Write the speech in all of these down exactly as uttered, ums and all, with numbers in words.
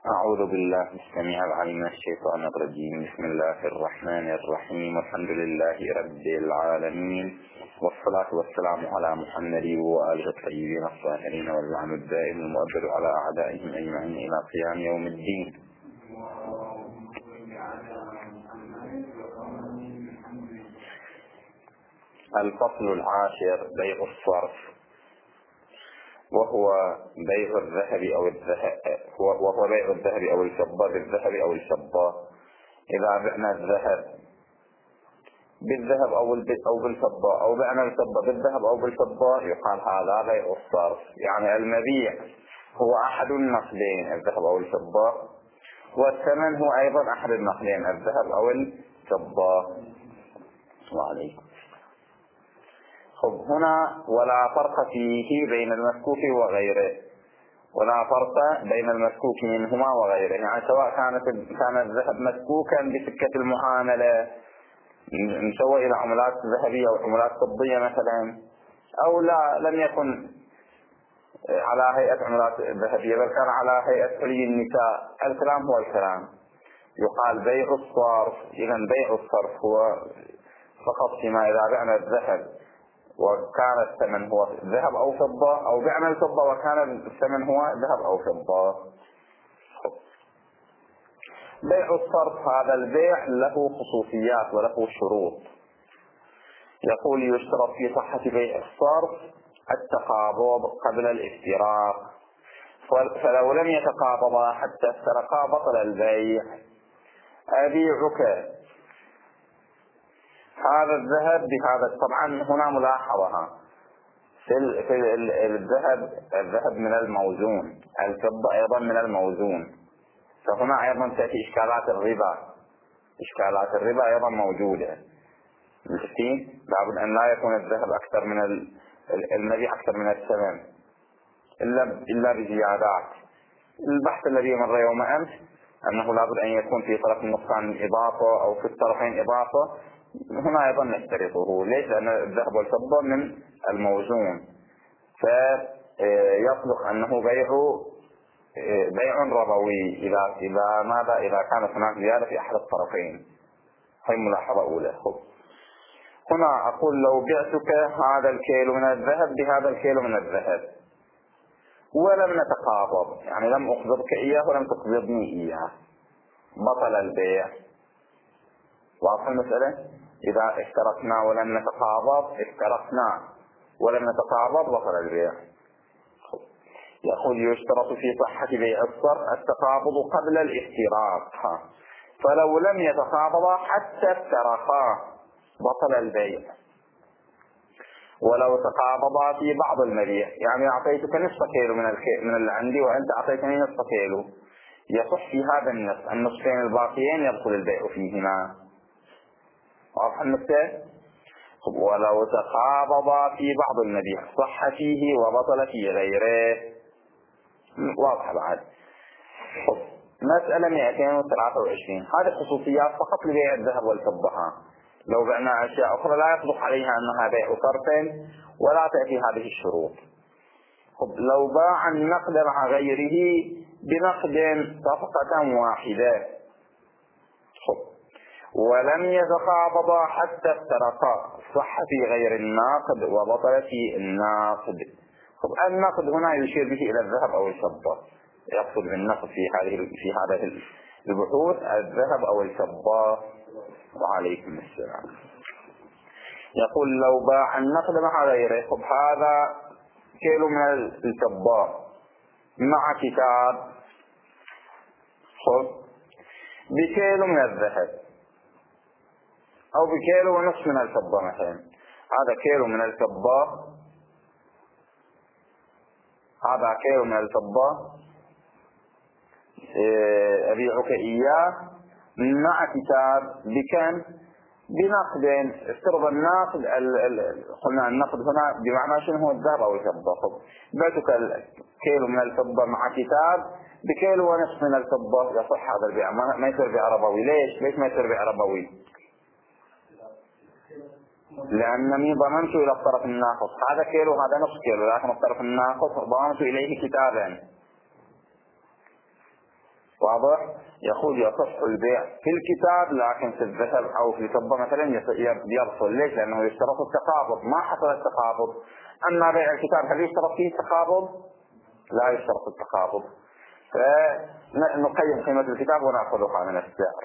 أعوذ بالله السميع العليم من الشيطان الرجيم. بسم الله الرحمن الرحيم. الحمد لله رب العالمين، والصلاة والسلام على محمد وآله الطيبين الطاهرين، واللعن الدائم المؤبد على أعدائهم أجمعين إلى قيام يوم الدين. الفصل العاشر: بيع الصرف، وهو بيع الذهب أو الذهب وهو بيع الذهب أو الفضة بالذهب أو الفضة. إذا بعنا الذهب بالذهب أو أو بالفضة، أو بعنا الفضة بالذهب أو بالفضة، يقال هذا بيع الصرف. يعني المبيع هو أحد النقدين، الذهب أو الفضة، والثمن هو أيضا أحد النقدين، الذهب أو الفضة. وعليكم. خب هنا ولا فرق فيه بين المسكوك وغيره، ولا فرق بين المسكوك منهما وغيره. يعني سواء كانت كان الذهب مسكوكا بسكة المعاملة مشوه إلى عملات ذهبية أو عملات فضية مثلا، أو لا لم يكن على هيئة عملات ذهبية بل كان على هيئة حلي النساء، الكلام هو الكلام. يقال بيع الصرف. إذا بيع الصرف هو فقط فيما إذا بعنا الذهب وكان الثمن هو ذهب أو فضة، أو بعنا الفضة وكان الثمن هو ذهب أو فضة. بيع الصرف هذا البيع له خصوصيات وله شروط. يقول: يشترط في صحة بيع الصرف التقابض قبل الافتراق، فلو لم يتقابضا حتى افترقا بطل البيع. أبيعك هذا الذهب بهذا. طبعا هنا ملاحظة في, في الذهب، الذهب من الموزون، الفضة أيضا من الموزون، فهنا أيضا تأتي إشكالات الربا. إشكالات الربا أيضا موجودة. مستين لابد أن لا يكون الذهب أكثر من المبيع أكثر من الثمن إلا إلا بزيادات. البحث الذي مر يوم أمس أنه لابد أن يكون في طرف النقصان إضافة أو في الطرفين إضافة. هنا أيضا نشترطه. ليش؟ لأن الذهب والفضة من الموزون، فيصدق أنه بيع بيع ربوي إذا إذا ماذا إذا كانت هناك زيادة في أحد الطرفين. هي ملاحظة أولى. هنا أقول: لو بعتك هذا الكيلو من الذهب بهذا الكيلو من الذهب ولم نتقابض، يعني لم أقبضك إياه ولم تقبضني إياه، بطل البيع. واضح المسألة؟ إذا اشتركنا ولم نتقابض، اشتركنا ولم نتقابض، بطل البيع. يقول: يشترط في صحة بيع الصرف التقابض قبل الافتراق، فلو لم يتقابضا حتى افترقا بطل البيع. ولو تقابضا في بعض المبيع، يعني أعطيتك نصف كيلو من الكيلو من اللي عندي وأنت أعطيتني نصف كيلو، يصح في هذا النصف النصفين الباقيين يبطل البيع فيهما. واضح النقطة؟ ولو تقابضا في بعض المبيع صح فيه وبطل في غيره. واضح بعد. مسألة مئتين وثلاثة وعشرين. هذه خصوصيات فقط لبيع الذهب والفضة. لو بعنا أشياء أخرى لا يصدق عليها أنها بيع صرف ولا تأتي هذه الشروط. لو باع النقد مع غيره بنقد صفقة واحدة ولم يتقابضا حتى افترقا، صح في غير الناقد وبطل في الناقد. النقد هنا يشير به إلى الذهب أو الفضة، يقصد بالنقد في هذه في هذه البحوث الذهب أو الفضة. وعليكم السلام. يقول: لو باع النقد مع غيره، خب هذا كيلو من الفضة مع كتاب خب بكيلو من الذهب أو بكيلو ونصف من الفضة مثلا. هذا كيلو من الفضة، هذا كيلو من الفضة أبيعك إياه مع كتاب بكم؟ بنقد. افترض النقد قلنا النقد هنا بمعنى شنو هو الذهب أو الفضة. بعتك كيلو من الفضة مع كتاب بكيلو ونصف من الفضة، يصح هذا البيع، ما يصير بيع ربوي. ليش؟ ليش ما يصير بيع ربوي؟ لأنني ضمنت إلى الطرف الناقص هذا كيلو هذا نصف كيلو، لكن الطرف الناقص ضمنت إليه كتابا. واضح؟ يقول يصح البيع في الكتاب لكن في الذهب أو في الفضة مثلا يبطل. ليش؟ لأنه يشترط التقابض، ما حصل التقابض. أما بيع الكتاب هل يشترط فيه التقابض؟ لا يشترط التقابض. فنقيم قيمة الكتاب ونأخذها من السعر.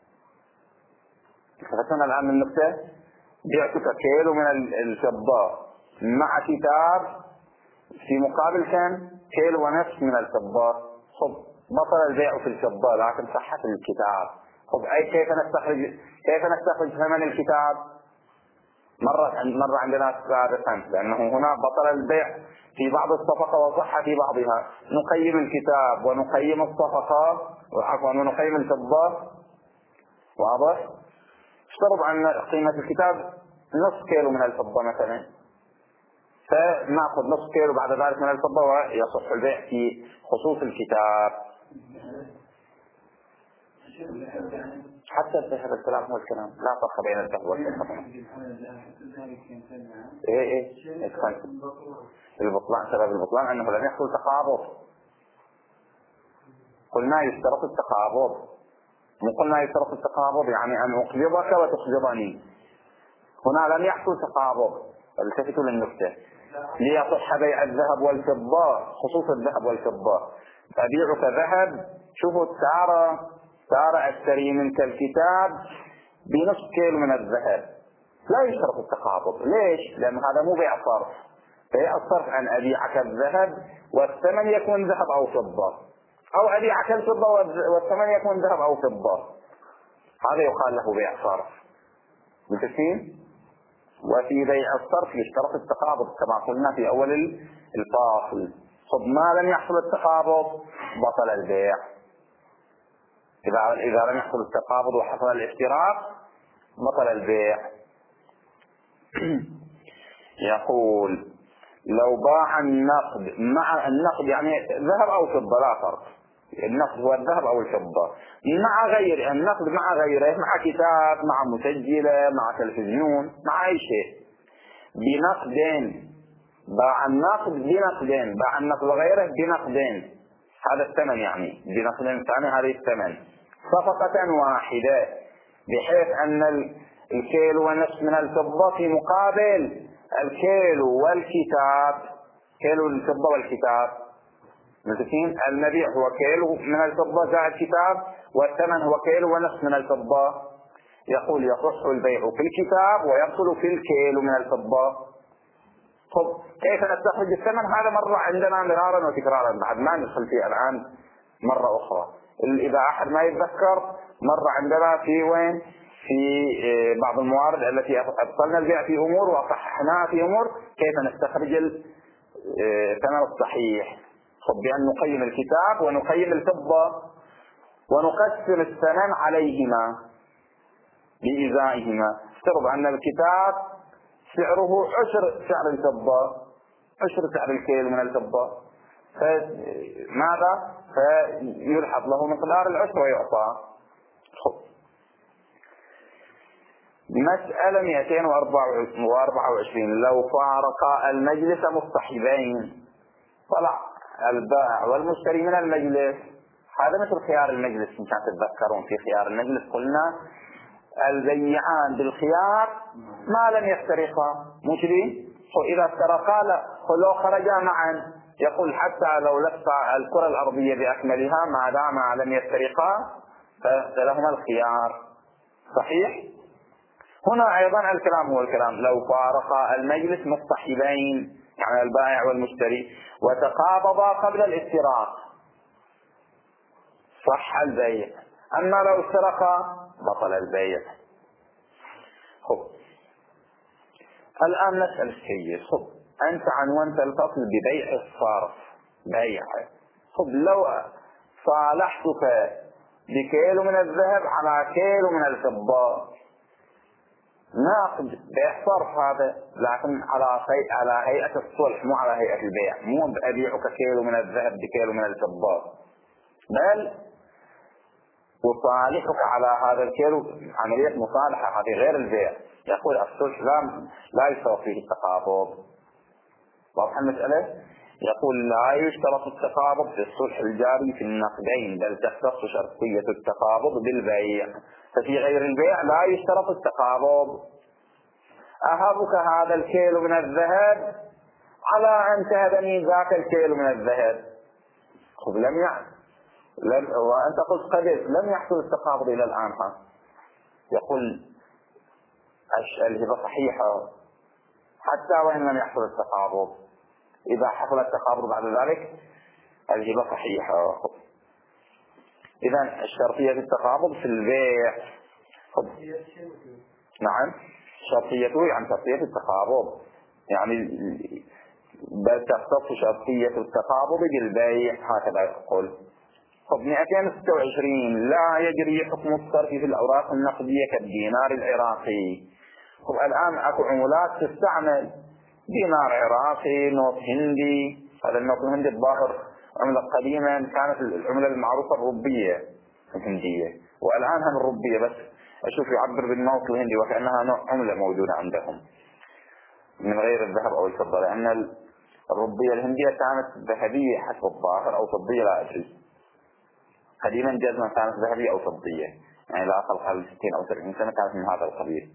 فتنا الآن من نقطة بعتك كيلو من الفضة مع كتاب في مقابل كان كيلو ونصف من الفضة. خب بطل البيع في الفضة لكن صحة الكتاب. خب أي كيف نستخرج كيف نستخرج ثمن الكتاب؟ مرة مرة عندنا سابقا لأنه هنا بطل البيع في بعض الصفقة وصح في بعضها. نقيم الكتاب ونقيم الصفقة وعفوا ونقيم الفضة. واضح؟ اشترط أن قيمة الكتاب نصف كيلو من الفضة مثلا، فنأخذ نصف كيلو بعد ذلك من الفضة ويصح البيع في خصوص الكتاب. حتى الذهب الكلام هو الكلام، لا فرق بين الذهب والفضة. ايه ايه البطلان، سبب البطلان انه لم يحصل تقابض. قلنا يشترط التقابض، مو قلنا يشترط التقابض يعني ان اقبضك وتقبضني. هنا لم يحصل تقابض. التفتوا للنكتة. ليصح بيع الذهب والفضة، خصوص الذهب والفضة، أبيعك ذهب، شوفوا السعر سعر أشتري منك الكتاب بنصف كيلو من الذهب، لا يشترط التقابض. ليش؟ لأن هذا مو بيع صرف. بيع الصرف أن أبيعك الذهب والثمن يكون ذهب أو فضة، أو أبيعك الفضة والثمن يكون ذهب أو فضة، هذا يقال له بيع صرف. متفقين؟ وفي بيع الصرف يشترط التقابض كما قلنا في أول الفاصل. طب ما لم يحصل التقابض بطل البيع. إذا إذا لم يحصل التقابض وحصل الاشتراك بطل البيع. يقول لو باع النقد مع النقد يعني ذهب أو فضة لا فرق، النقد هو الذهب أو الفضة، مع غير النقد مع غيره، مع كتاب، مع مسجلة، مع تلفزيون، مع أي شيء بنقدين. باع النقد بنقدين، باع النقد وغيره بنقدين، هذا الثمن يعني بنقدين ثاني هذه الثمن صفقة واحدة، بحيث أن الكيلو ونصف من الفضة في مقابل الكيلو والكتاب، كيلو الفضة والكتاب. متفقين؟ المبيع هو كيلو من الفضة زائد كتاب، والثمن هو كيلو ونصف من الفضة. يقول يصح البيع في الكتاب ويبطل في الكيلو من الفضة. طب كيف نستخرج الثمن؟ هذا مرة عندنا مرارا وتكرارا، بعد ما ندخل فيه الآن مرة أخرى. إذا أحد ما يتذكر، مرة عندنا في وين في بعض الموارد التي أبطلنا البيع في أمور وصححناها في أمور، كيف نستخرج الثمن الصحيح؟ طب بأن نقيم الكتاب ونقيم الفضة ونقسم الثمن عليهما بإزائهما. افترض أن الكتاب سعره عشر سعر الفضة، عشر سعر الكيلو من الفضة، فماذا؟ فيلحظ له مقدار العشر ويعطى. مسألة مئتين وأربعة وعشرين. لو فارق المجلس مصطحبين، طلع البائع والمشتري من المجلس، هذا مثل خيار المجلس. إن كانت تتذكرون في خيار المجلس قلنا البيعان بالخيار ما لم يفترقا، مشري وإذا افترقا لو خرجا معا، يقول حتى لو لف الكرة الأرضية بأكملها ما دام لم يفترقا فلهما الخيار. صحيح؟ هنا أيضا الكلام هو الكلام. لو فارقا المجلس مصطحبين يعني البائع والمشتري وتقابضا قبل الافتراق صح البيع، أما لو افترقا بطل البيع. خب الآن نسأل الشيء. خب أنت عنونت الفصل ببيع الصرف، بيع. خب لو صالحتك بكيلو من الذهب على كيلو من الفضة، ناقد بيع صرف هذا، لكن على على هيئة الصلح مو على هيئة البيع. مو أبيعك كيلو من الذهب بكيلو من الفضة، بل وصالحك على هذا الكيلو، عملية مصالحة هذه غير البيع. يقول الصلح لا لا يشترط فيه التقابض. واضح المسألة؟ يقول لا يشترط التقابض في الصلح الجاري في النقدين، بل تختص شرطية التقابض بالبيع، ففي غير البيع لا يشترط التقابض. أهبك هذا الكيلو من الذهب على أن تهبني ذاك الكيلو من الذهب. خب لم يحصل، لم وأنت قلت قدر لم يحصل التقابض إلى الآن. ها يقول الهبة صحيحة حتى وإن لم يحصل التقابض. إذا حصل التقابض بعد ذلك الهبة صحيحة. إذن الشرطية التقابض في البيع. نعم شرطيته يعني شرطية التقابض، يعني بل تختص شرطية التقابض بالبيع هكذا يقول. طب مئتين وستة وعشرين لا يجري حكم الصرف في الأوراق النقدية كالدينار العراقي. طب الآن أكو عملات تستعمل دينار عراقي، نوت هندي. هذا النوت الهندي الظاهر عملة قديما كانت العملة المعروفة الروبية الهندية، والآن هم الروبية، بس أشوف يعبر بالنوت الهندي وكأنها نوع عملة موجودة عندهم من غير الذهب أو الفضة، لأن الروبية الهندية كانت ذهبية حسب الظاهر أو فضية لا أدري. قديما جزما كانت ذهبية أو فضية، يعني لا أقل حوالي ستين أو سبعين سنة كانت من هذا القبيل.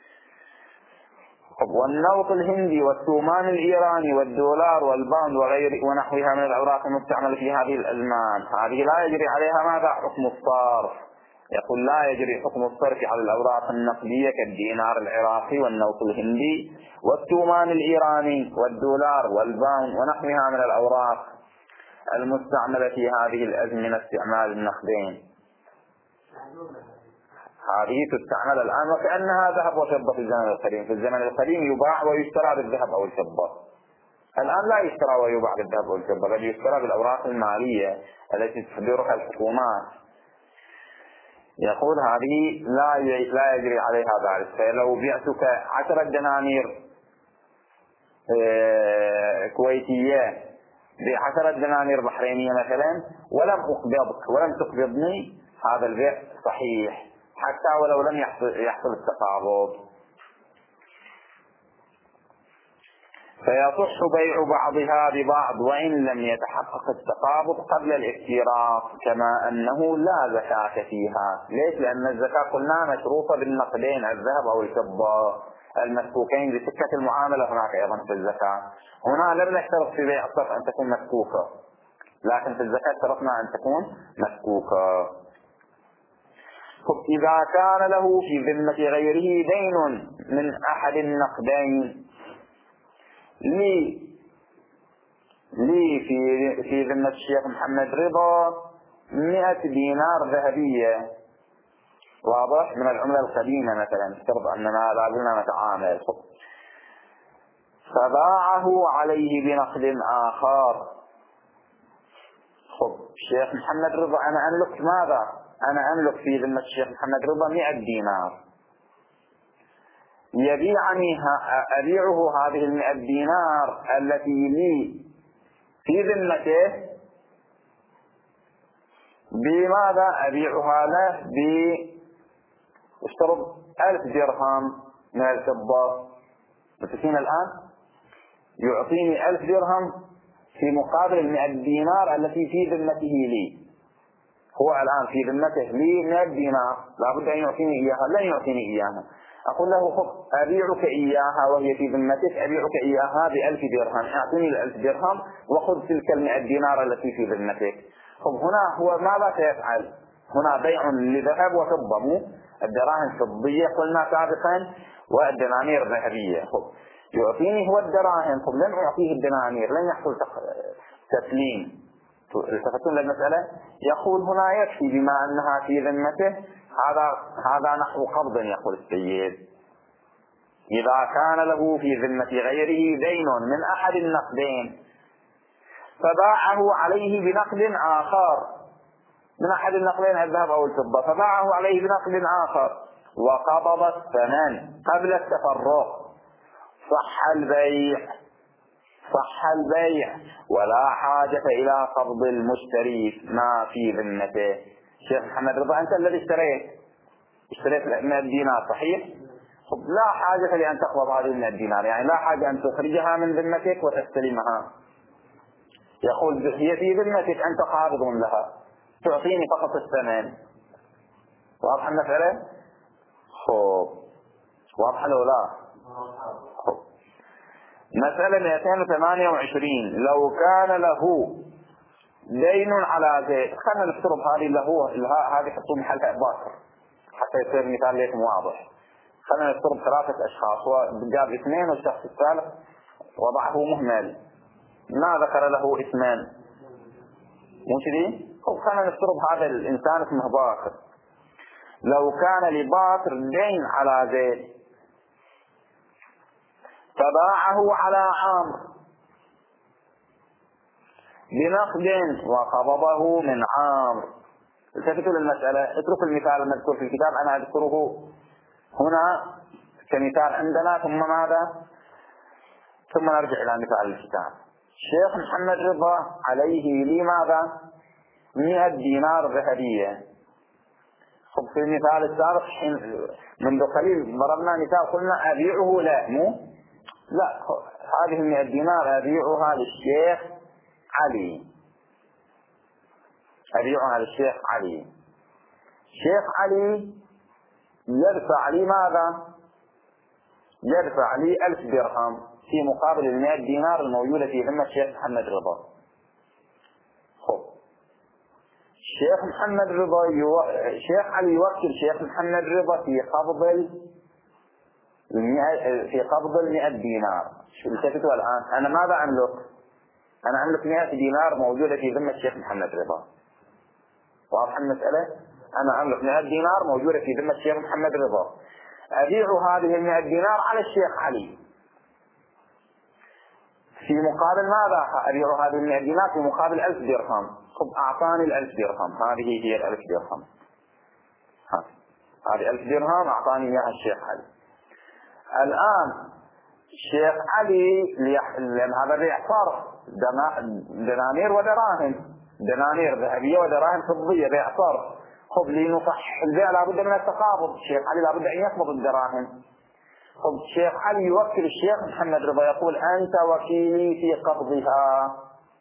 والنوط الهندي والثومان الإيراني والدولار والباوند وغير ونحوها من الأوراق المستعملة في هذه الأزمان، هذه لا يجري عليها ماذا؟ حكم الصرف. يقول لا يجري حكم الصرف على الأوراق النقدية كالدينار العراقي والنوط الهندي والثومان الإيراني والدولار والباوند ونحوها من الأوراق المستعملة في هذه الأزمنة استعمال النقدين. هذه تستعمل الآن وكأنها ذهب وفضة في الزمن القديم. في الزمن القديم يباع ويشترى بالذهب أو الفضة، الآن لا يشترى ويباع بالذهب أو الفضة، بل يشترى بالأوراق المالية التي تحضرها الحكومات. يقول هذه لا لا يجري عليها ذلك. فلو بعتك عشرة دنانير كويتية بعشرة دنانير بحرينية مثلا ولم أقبضك ولم تقبضني، هذا البيع صحيح حتى ولو لم يحصل التقابض. فيصح بيع بعضها ببعض وإن لم يتحقق التقابض قبل الافتراق، كما أنه لا زكاة فيها. ليش؟ لأن الزكاة قلنا مشروطة بالنقدين الذهب أو الفضة المسكوكين بسكة المعاملة. هناك أيضا في الزكاة هنا لم نشترط في بيع الصرف أن تكون مسكوكة، لكن في الزكاة شرطنا أن تكون مسكوكة. إذا كان له في ذمة غيره دين من أحد النقدين، لي لي في في ذمة الشيخ محمد رضا مئة دينار ذهبية، واضح، من العملة القديمة مثلا، افترض أننا لازلنا نتعامل، فباعه عليه بنقد آخر. خب الشيخ محمد رضا أنا أملك ماذا؟ أنا أملك في ذمة الشيخ محمد رضا مئة دينار، يبيعني أبيعه هذه المئة دينار التي لي في ذمته بماذا؟ أبيعها له باشترط ألف درهم من الفضة. متفقين الآن؟ يعطيني ألف درهم في مقابل المئة دينار التي في ذمته لي. هو الآن في ذمته لي مئة دينار، لابد أن يعطيني إياها، لن يعطيني إياها. أقول له خذ أبيعك إياها وهي في ذمتك، أبيعك إياها بألف درهم، أعطيني الألف درهم وخذ تلك المئة دينار التي في ذمتك. خب هنا هو ماذا سيفعل؟ هنا بيع لذهب وفضة، مو الدراهم فضية قلنا سابقا والدنانير ذهبية. خب يعطيني هو الدراهم، خب لن أعطيه الدنانير، لن يحصل تسليم. التفتون للمسألة. يقول هنا يكفي بما أنها في ذمته، هذا هذا نحو قبض. يقول السيد إذا كان له في ذمة غيره دين من أحد النقدين فباعه عليه بنقد آخر، من أحد النقدين الذهب أو الفضة، فباعه عليه بنقد آخر وقبض الثمن قبل التفرق، صح البيع صح البيع ولا حاجة إلى قبض المشتري ما في ذمته. شيخ محمد رضا أنت الذي اشتريت اشتريت مئة دينار صحيح؟ لا حاجة لأن تقبض هذه المئة دينار، يعني لا حاجة أن تخرجها من ذمتك وتستلمها. يقول هي في ذمتك أنت قابض لها، تعطيني فقط الثمن. واضح المسألة؟ خب واضح لو لا؟ خب مسألة مئتين وثمانية وعشرين. لو كان له دين على زيد، خلينا نفترض هذه اللي هو الهاء هذه حطوا محلها باكر حتى يصير مثال لكم واضح. خلينا نفترض ثلاثة أشخاص وجاب اثنين والشخص الثالث وضعه مهمل، ما ذكر له اسمان، مو كذي؟ خلينا نفترض هذا الإنسان اسمه باكر. لو كان لباكر دين على زيد فباعه على عامر بنقد وقبضه من عامر. التفتوا للمسألة، اتركوا المثال المذكور في الكتاب، أنا أذكره هنا كمثال عندنا، ثم ماذا؟ ثم نرجع إلى مثال الكتاب. الشيخ محمد رضا عليه لماذا؟ مئة دينار ذهبية. خب في المثال السابق منذ قليل ضربنا مثال قلنا أبيعه، لا مو لا، هذه المئة دينار أبيعها للشيخ علي، أبيعها للشيخ علي. الشيخ علي يدفع لي ماذا؟ يدفع لي ألف درهم في مقابل المئة دينار الموجودة في ذمة الشيخ محمد رضا. خب الشيخ محمد رضا يو... الشيخ علي يوكل الشيخ محمد رضا في قبض المئة في قبض المئة دينار. شو التفتوا الآن؟ أنا ماذا أملك؟ أنا أملك مئة دينار موجودة في ذمة الشيخ محمد رضا. واضح المسألة؟ أنا أملك مئة دينار موجودة في ذمة الشيخ محمد رضا، أبيع هذه المئة دينار على الشيخ علي في مقابل ماذا؟ أبيع هذه المئة دينار في مقابل ألف درهم. خب أعطاني الألف درهم، هذه هي الألف درهم، هذه ألف درهم أعطاني إياها الشيخ علي. الآن الشيخ علي لأن هذا البيع صار دنانير ودراهم، دنانير ذهبية ودراهم فضية، بيع صار. خب لنصح البيع لابد من التقابض، الشيخ علي لابد أن يقبض الدراهم. خب الشيخ علي يوكل الشيخ محمد رضا يقول أنت وكيلي في قبضها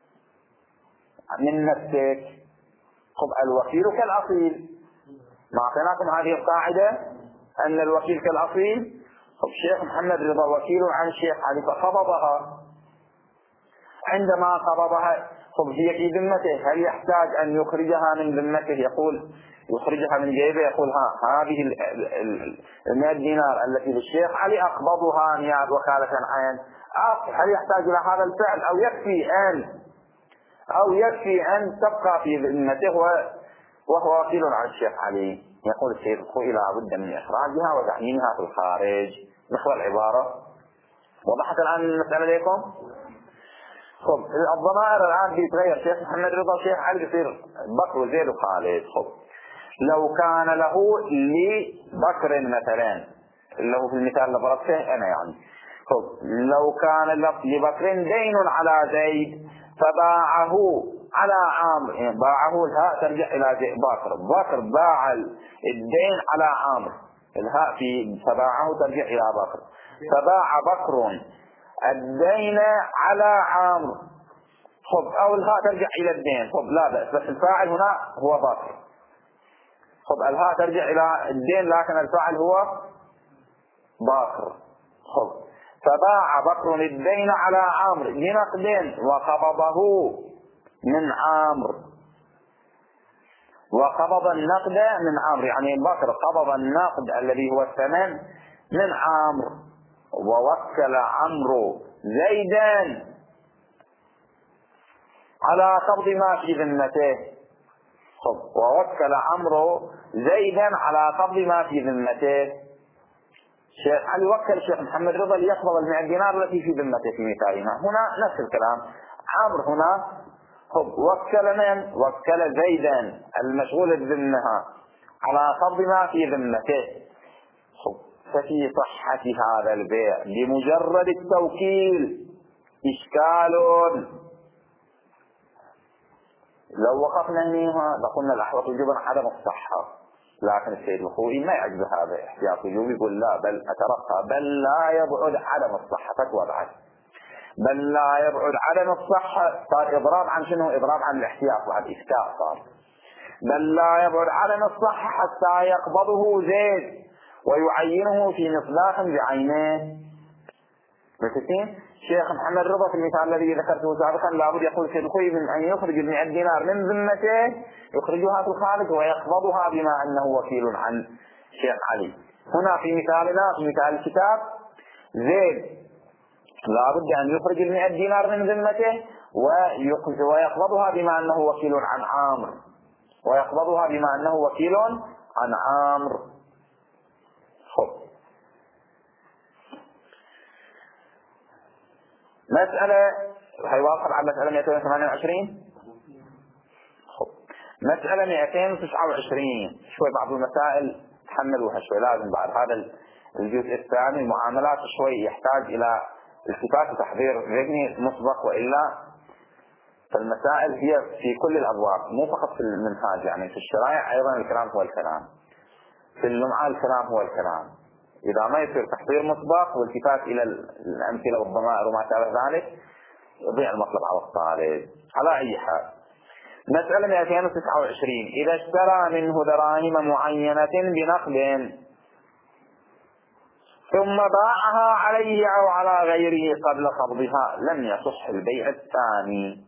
من نفسك. خب الوكيل كالأصيل، ما أعطيناكم هذه القاعدة أن الوكيل كالأصيل. خب الشيخ محمد رضا وكيل عن الشيخ علي فقبضها. عندما قبضها خب هي في ذمته، هل يحتاج أن يخرجها من ذمته؟ يقول يخرجها من جيبه، يقول ها هذه المئة دينار التي للشيخ علي أقبضها نيابة وكالة عين. هل يحتاج إلى هذا الفعل أو يكفي أن أو يكفي أن تبقى في ذمته وهو وكيل عن الشيخ علي؟ يقول الشيخ خوي لابد من إخراجها وتعيينها في الخارج. نحو العبارة وضحت الآن المسألة لكم؟ خب الضمائر الآن بيتغير، شيخ محمد رضا شيخ علي بيصير بكر وزيد وخالد. خب لو كان له لبكر مثلا، له في المثال اللي ضربته أنا يعني، خب لو كان لبكر دين على زيد فباعه على عامر، يعني باعه الهاء ترجع إلى زيد بكر، بكر باع الدين على عامر، الهاء في فباعه ترجع إلى بكر، فباع بكر الدين على عامر. خب أو الهاء ترجع إلى الدين، خب لا بأس، بس الفاعل هنا هو بكر. خب الهاء ترجع إلى الدين لكن الفاعل هو بكر. خب فباع بكر الدين على عامر بنقد وقبضه من عامر، وقبض النقد من عامر، يعني بكر قبض النقد الذي هو الثمن من عامر، ووكل عمرو زيدا على قبض ما في ذمته. خب ووكل عمرو زيدا على قبض ما في ذمته. شيخ علي وكل الشيخ محمد رضا ليقبض المئة دينار التي في ذمته في مثالنا. هنا نفس الكلام، عمرو هنا خب وكل من؟ وكل زيدا المشغول الذمة على قبض ما في ذمته. خب ففي صحة هذا البيع بمجرد التوكيل إشكال. لو وقفنا هنا لقلنا الأحوط وجوبا عدم الصحة، لكن السيد الخوئي ما يعجب هذا احتياط وجوب، يقول لا بل أترقى بل لا يبعد عدم الصحة فتوى بعد. بل لا يبعد عدم الصحة. صار إضراب عن شنو؟ إضراب عن الاحتياط وعن إسكاء صار. بل لا يبعد عدم الصحة حتى يقبضه زيد ويعينه في مصداق بعينه. متفقين؟ شيخ محمد رضا في المثال الذي ذكرته سابقا لابد يقول سيد خوي من أن يخرج المئة دينار من ذمته يخرجها في الخارج ويقبضها بما أنه وكيل عن شيخ علي. هنا في مثالنا في مثال الكتاب زيد لابد أن يخرج المئة دينار من ذمته ويقبضها بما أنه وكيل عن عامر ويقبضها بما أنه وكيل عن عامر. خب مسألة هيوافق على مسألة مئتين وثمانية وعشرين. خب مسألة مئتين وتسعة وعشرين شوي بعض المسائل تحملوها شوي، لازم بعد هذا الجزء الثاني المعاملات شوي يحتاج إلى التفات وتحضير ذهني مسبق، وإلا فالمسائل هي في كل الأبواب مو فقط في المنهاج، يعني في الشرائع أيضا الكلام هو الكلام، في اللمعة الكلام هو الكلام. إذا ما يصير تحضير مسبق والتفات إلى الأمثلة والضمائر وما شابه ذلك يضيع المطلب على الطالب. على أي حال مسألة مئتين وتسعة وعشرين إذا اشترى منه دراهم معينة بنقد ثم باعها عليه أو على غيره قبل قبضها لم يصح البيع الثاني.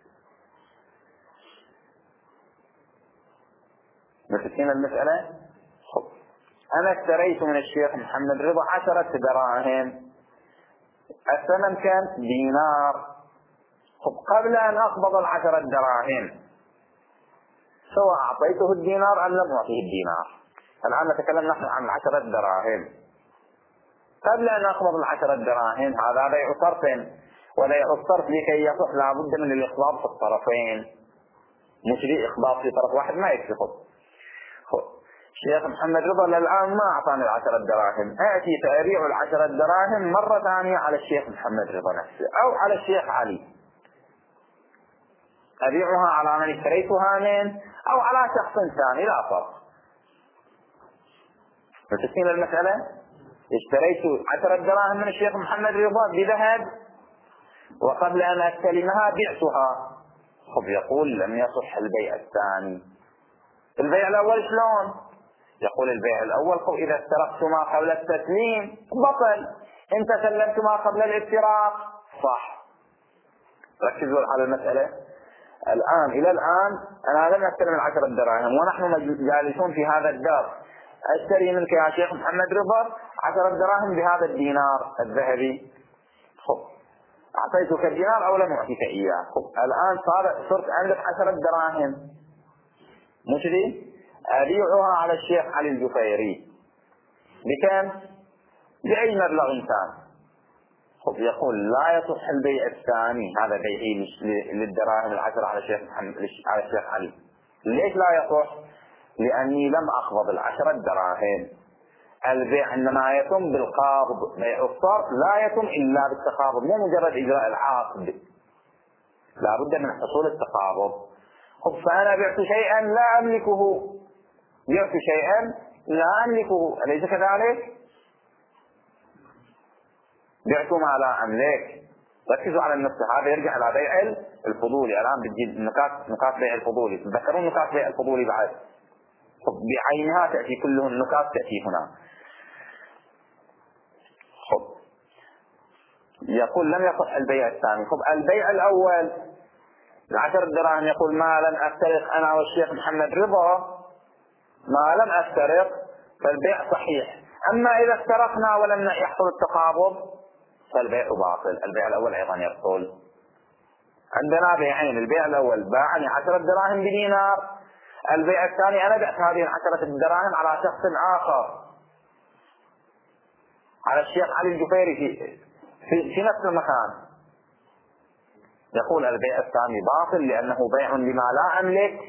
متفقين المسألة؟ خب أنا اشتريت من الشيخ محمد رضا عشرة دراهم، الثمن كان دينار. خب قبل أن أقبض العشرة دراهم سواء أعطيته الدينار أم لم أعطيه الدينار، الآن نتكلم نحن عن العشرة دراهم. قبل أن أقبض العشرة دراهم هذا بيع صرف، وبيع الصرف لكي يصح لابد من الإخبار في الطرفين، مش لي إخبار في طرف واحد ما يكفي. خب الشيخ محمد رضا الآن ما أعطاني العشرة دراهم، أأتي فأبيع العشرة دراهم مرة ثانية على الشيخ محمد رضا نفسه أو على الشيخ علي، أبيعها على من اشتريتها من أو على شخص ثاني لا فرق. فتسين المسألة اشتريت عشرة دراهم من الشيخ محمد رضا بذهب وقبل أن أستلمها بعتها. خب يقول لم يصح البيع الثاني. البيع الأول شلون؟ يقول البيع الأول خب إذا استرقتما قبل التسليم بطل، انت سلمتما قبل الافتراق صح. ركزوا على المسألة الآن. إلى الآن أنا لم أستلم العشرة دراهم ونحن جالسون في هذا الدار، أشتري منك يا شيخ محمد رضا عشرة دراهم بهذا الدينار الذهبي. خب أعطيتك الدينار أو لم أعطيك إياه. خب الآن صار صرت عندك عشرة دراهم، مش لي أبيعها على الشيخ علي الجفيري بكم؟ بأي مبلغ كان. خب يقول لا يصح البيع الثاني، هذا بيعي للدراهم العشرة على الشيخ محمد على الشيخ علي. ليش لا يصح؟ لأني لم أقبض العشرة دراهم. البيع عندما يتم بالقابض، بيع الصرف لا يتم إلا بالتقابض، مو مجرد إجراء العقد، لا بد من حصول التقابض. خب فأنا بعت شيئا لا أملكه، بعت شيئا لا أملكه أليس كذلك؟ بعت ما لا أملك. ركزوا على النقطة، هذا يرجع إلى بيع الفضولي. الآن بتجي نقاط نقاط بيع الفضولي، تذكرون نقاط بيع الفضولي بعد بعينها تأتي كلهم النقاط تأتي هنا. خب يقول لم يصح البيع الثاني. خب البيع الأول العشر دراهم يقول ما لم أفترق أنا والشيخ محمد رضا، ما لم أفترق فالبيع صحيح. أما إذا افترقنا ولم يحصل التقابض فالبيع باطل، البيع الأول أيضا يبطل. عندنا بيعين، البيع الأول باعني عشرة دراهم بدينار، البيع الثاني أنا بعت هذه العشرة الدراهم على شخص آخر، على الشيخ علي الجفيري في, في, في نفس المكان. يقول البيع الثاني باطل لأنه بيع لما لا أملك.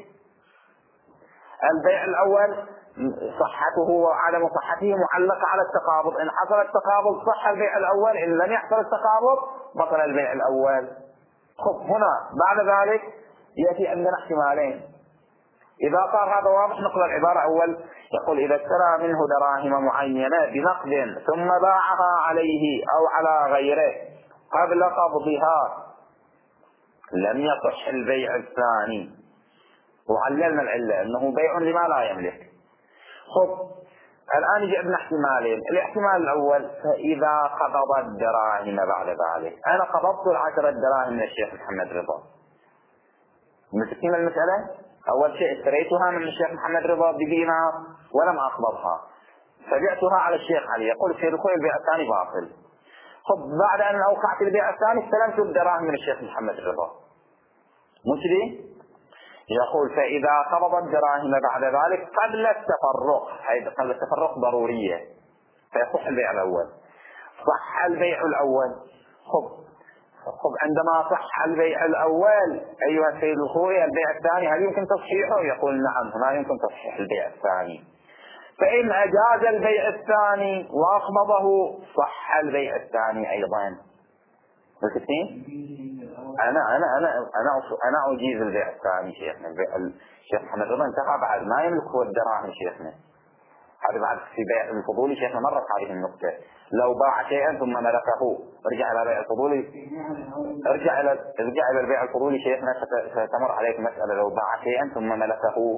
البيع الأول صحته وعدم صحته معلقة على التقابض، إن حصل التقابض صح البيع الأول، إن لم يحصل التقابض بطل البيع الأول. خب هنا بعد ذلك يأتي عندنا احتمالين. إذا صار هذا واضح نقرأ العبارة أول. يقول إذا اشترى منه دراهم معينة بنقد ثم باعها عليه أو على غيره قبل قبضها لم يصح البيع الثاني. وعللنا العلة أنه بيع لما لا يملك. خب الآن جئنا احتمالين. الاحتمال الأول فإذا قبض الدراهم بعد ذلك. أنا قبضت العشرة دراهم من الشيخ محمد رضا. متفقين المسألة؟ أول شيء اشتريتها من الشيخ محمد رضا بدينار ولم أقبضها، فبعتها على الشيخ علي، يقول سيد الخوي البيع الثاني باطل. خب بعد أن أوقعت البيع الثاني استلمت الدراهم من الشيخ محمد رضا، مش دي؟ يقول فإذا قبض الدراهم بعد ذلك قبل التفرق، هذه قبل التفرق ضرورية، فيصح البيع الأول. صح البيع الأول. خب خب عندما صح البيع الأول أيها السيد الخوي البيع الثاني هل يمكن تصحيحه؟ يقول نعم هنا يمكن تصحيح البيع الثاني. فإن أجاز البيع الثاني وأقبضه صح البيع الثاني أيضا. متفقين؟ أنا أنا أنا أنا أنا أجيز البيع الثاني شيخنا. الشيخ محمد رضا انتهى بعد ما يملك هو الدراهم شيخنا. هذا بعد في بيع الفضولي شيخنا مرت هذه النقطة. لو باع شيئا ثم ملكه ارجع إلى بيع الفضولي، ارجع إلى ارجع إلى البيع الفضولي شيخنا ستمر عليك مسألة. لو باع شيئا ثم ملكه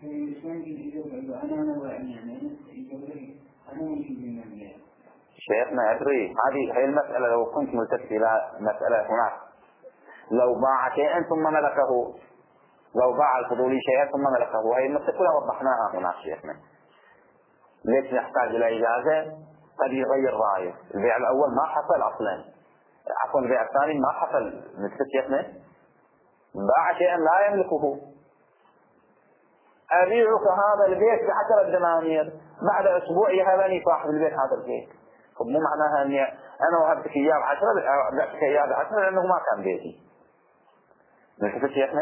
شيخنا أدري هذه هي المسألة. لو كنت ملتفت إلى مسألة هناك، لو باع شيئا ثم ملكه، لو باع الفضولي شيئا ثم ملكه، هي المسألة كلها وضحناها هناك شيخنا. ليش نحتاج إلى إجازة؟ قد يغير رأيه. البيع الأول ما حصل أصلا، عفوا البيع الثاني ما حصل. مثل شيخنا باع شيئا لا يملكه، أبيعك هذا البيت بعشرة دنانير، بعد أسبوع يهبني صاحب البيت هذا البيت. طب مو معناها أني أنا وهبتك إياه بعشرة بعتك إياه بعشرة لأنه ما كان بيتي. مثل شيخنا.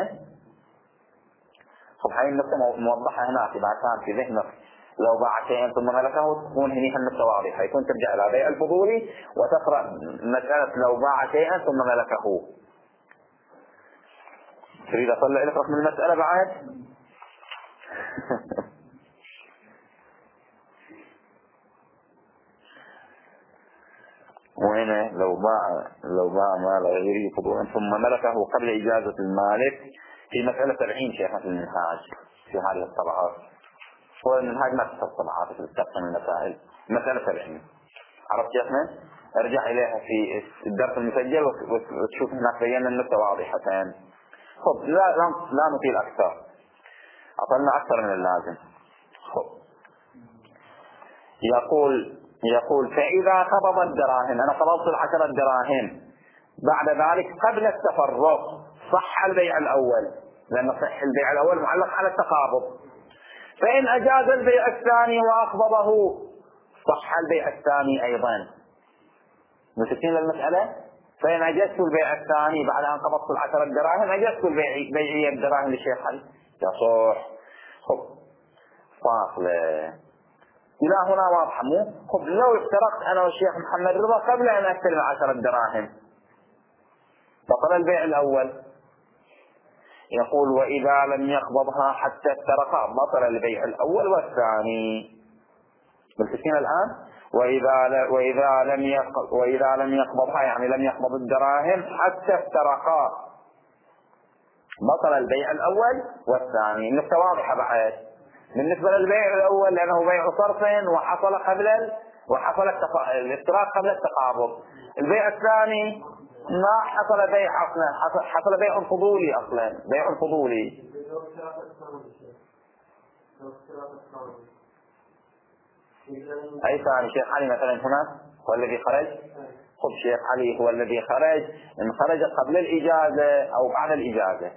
طب هاي النقطة موضحة هناك إذا كان في ذهنك لو باع شيئا ثم ملكه تكون هنيها النقطة واضحة، يكون ترجع إلى بيع الفضولي وتقرأ مسألة لو باع شيئا ثم ملكه. تريد أطلع لك رقم المسألة بعد؟ وهنا لو باع لو باع مال غيره فضولا ثم ملكه قبل إجازة المالك في مسألة سبعين شيخنا في المنهاج في هذه الطبعات. هو المنهاج ما تحت الطبعات في تقسم المسائل. مسألة سبعين عرفت شيخنا؟ ارجع إليها في الدرس المسجل وتشوف هناك بينا النقطة واضحتين. خب لا لا لا نطيل أكثر، أطلنا أكثر من اللازم. خب يقول يقول فإذا قبض الدراهم، أنا قبضت العشرة دراهم بعد ذلك قبل التفرق صح البيع الأول، لأن صح البيع الأول معلق على التقابض. فإن أجاز البيع الثاني وأقبضه صح البيع الثاني أيضا. متفقين للمسألة؟ فإن أجزت البيع الثاني بعد أن قبضت العشرة دراهم أجزت البيعية الدراهم للشيخ علي يصح. خب فاصلة إلى هنا واضحة مو؟ خب لو افترقت أنا والشيخ محمد رضا قبل أن أستلم عشرة دراهم بطل البيع الأول. يقول وإذا لم يقبضها حتى افترقا بطل البيع الأول والثاني. متفقين الآن؟ وإذا ل... وإذا لم يقبض وإذا لم يقبضها يعني لم يقبض الدراهم حتى افترقا بطل البيع الأول والثاني. النقطة واضحة بعد. بالنسبة للبيع الأول لأنه بيع صرف وحصل قبل ال... وحصل التف... الافتراق قبل التقابض. البيع الثاني ما حصل بيع أصلا، حصل, حصل بيع فضولي أصلا، بيع فضولي. أي ثاني شيخ علي مثلا هنا هو الذي خرج. خب شيخ علي هو الذي خرج، إن خرج قبل الإجازة أو بعد الإجازة.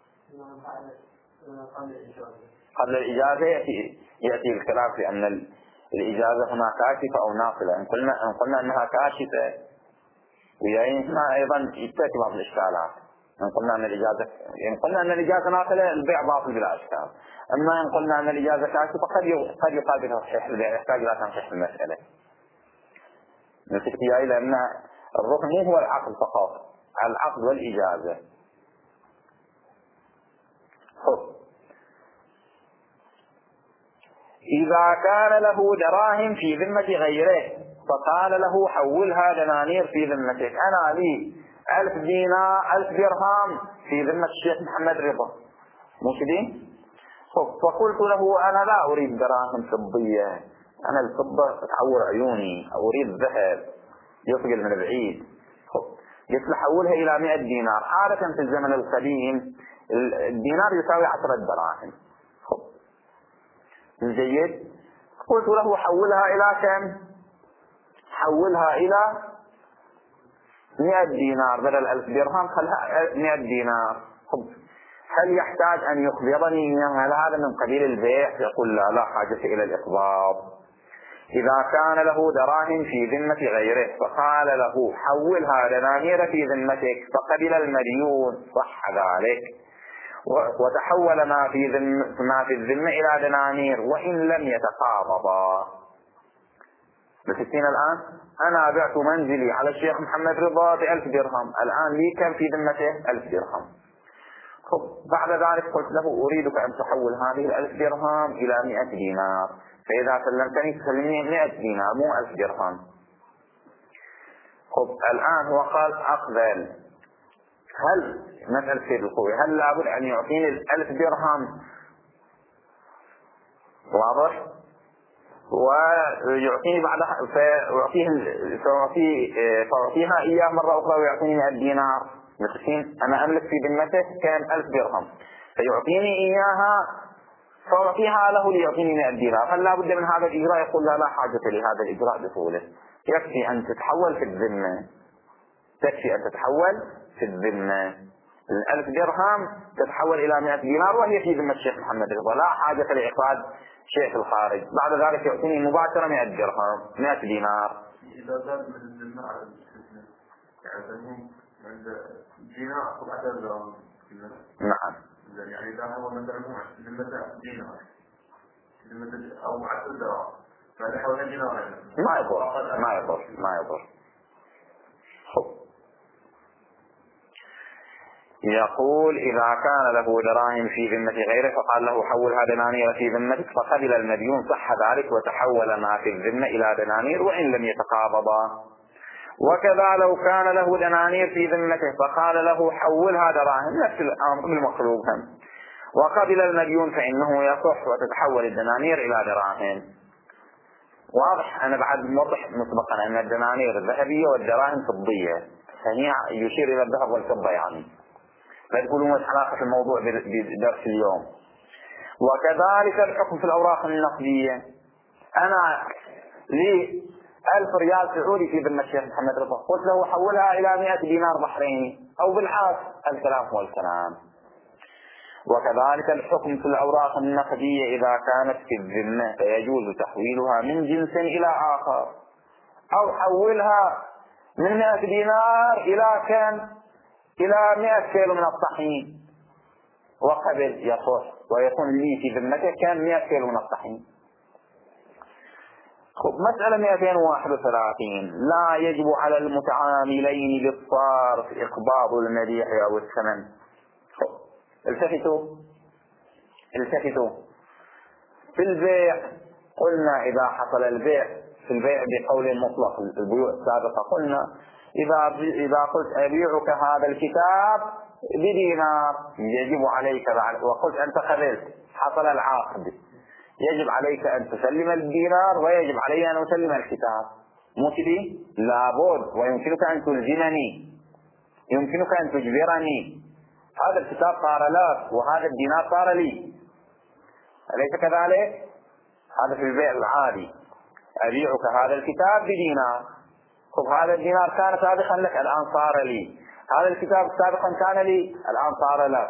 قبل الإجازة يأتي, يأتي الكلام في أن الإجازة هنا كاشفة أو ناقلة. إن قلنا, إن قلنا أنها كاشفة ويعني هنا أيضا يتأتي بعض الإشكالات. إن قلنا أن الإجازة إن قلنا أن الإجازة ناقلة البيع باطل بلا إشكال. أما إن قلنا أن الإجازة كاشفة قد قد يقال بتصحيح البيع يحتاج إلى تصحيح المسألة. نسيت يا إلى أن الركن مو هو العقد فقط، العقد والإجازة. خب إذا كان له دراهم في ذمة غيره فقال له حولها دنانير في ذمتك. أنا لي ألف دينار ألف درهم في ذمة الشيخ محمد رضا، مو كذي؟ فقلت له أنا لا أريد دراهم فضية، أنا الفضة تعور عيوني، أريد ذهب يثقل من بعيد. قلت له حولها إلى مئة دينار. عادة في الزمن القديم الدينار يساوي عشرة دراهم. جيد. قلت له حولها إلى كم؟ حولها إلى مئة دينار بدل ألف درهم، خلها مئة دينار. هل يحتاج أن يخبرني إياها؟ هل هذا من قبيل البيع؟ يقول لا، لا حاجة إلى الإقباض. إذا كان له دراهم في ذمة غيره فقال له حولها دنانير في ذمتك فقبل المديون صح ذلك، وتحول ما في ذم ما في الذمة إلى دنانير وإن لم يتقابضا. بستين الآن أنا بعت منزلي على الشيخ محمد رضا بألف درهم، الآن لي كم في ذمته؟ ألف درهم. بعد ذلك قلت له أريدك أن تحول هذه الألف درهم إلى مئة دينار، فإذا سلمتني تسلمني مئة دينار مو ألف درهم. خب الآن هو قال أقبل. هل مسألة سيد القوي هل لابد أن يعطيني الألف درهم واضح ويعطيني بعدها فيعطيه فيعطيها إياه مرة أخرى ويعطيني مئة دينار؟ مثلين أنا أملك في ذمته كان ألف درهم فيعطيني إياها فأعطيها له ليعطيني مئة دينار، هل لابد من هذا الإجراء؟ يقول لا، لا حاجة لهذا الإجراء بطوله، يكفي أن تتحول في الذمة، تكفي أن تتحول في الذمة الألف درهم تتحول إلى مئة دينار وهي في ذمة الشيخ محمد رضا، لا حاجة لإخراج شيء في الخارج. بعد ذلك يعطيني مباشرة مئة درهم مئة دينار. إذا زاد من الذمة على الاستثناء يعني عند دينار سبعة درهم. نعم. يعني إذا هو مثلا ذمة دينار ذمة أو عشر درهم فهذا حول دينار ما يضر ما يضر ما يضر. يقول إذا كان له دراهم في ذمة غيره فقال له حولها دنانير في ذمتك فقبل المديون صح ذلك وتحول ما في الذمة إلى دنانير وإن لم يتقابضا. وكذا لو كان له دنانير في ذمته فقال له حولها دراهم نفس الأمر بالمخلوق هم وقبل المديون فإنه يصح وتتحول الدنانير إلى دراهم. واضح. أنا بعد موضح مسبقا أن الدنانير الذهبية والدراهم فضية، فهي يشير إلى الذهب والفضة يعني، لا تقولوا مش علاقة في الموضوع بدرس اليوم. وكذلك الحكم في الأوراق النقدية. أنا لي ألف ريال سعودي في ذمة الشيخ محمد رضا قلت له حولها إلى مئة دينار بحريني أو بالعكس، الكلام هو الكلام. وكذلك الحكم في الأوراق النقدية إذا كانت في الذمة فيجوز تحويلها من جنس إلى آخر أو حولها من مئة دينار إلى كم؟ إلى مئة كيلو من الطحين وقبل يصح ويكون لي في ذمته كان مئة كيلو من الطحين. مسألة مئتين وواحد وثلاثين لا يجب على المتعاملين بالصرف إقباض المبيع أو الثمن. التفتوا التفتوا في البيع قلنا إذا حصل البيع في البيع بقول مطلق البيوع السابقة قلنا إذا إذا قلت أبيعك هذا الكتاب بدينار يجب عليك بعد وقلت أنت قبلت حصل العقد يجب عليك أن تسلم الدينار ويجب علي أن أسلم الكتاب، مو كذي؟ لابد ويمكنك أن تلزمني يمكنك أن تجبرني، هذا الكتاب صار لك وهذا الدينار صار لي، أليس كذلك؟ هذا في البيع العادي أبيعك هذا الكتاب بدينار، طب هذا الدينار كان سابقا لك الآن صار لي، هذا الكتاب سابقا كان لي الآن صار لك.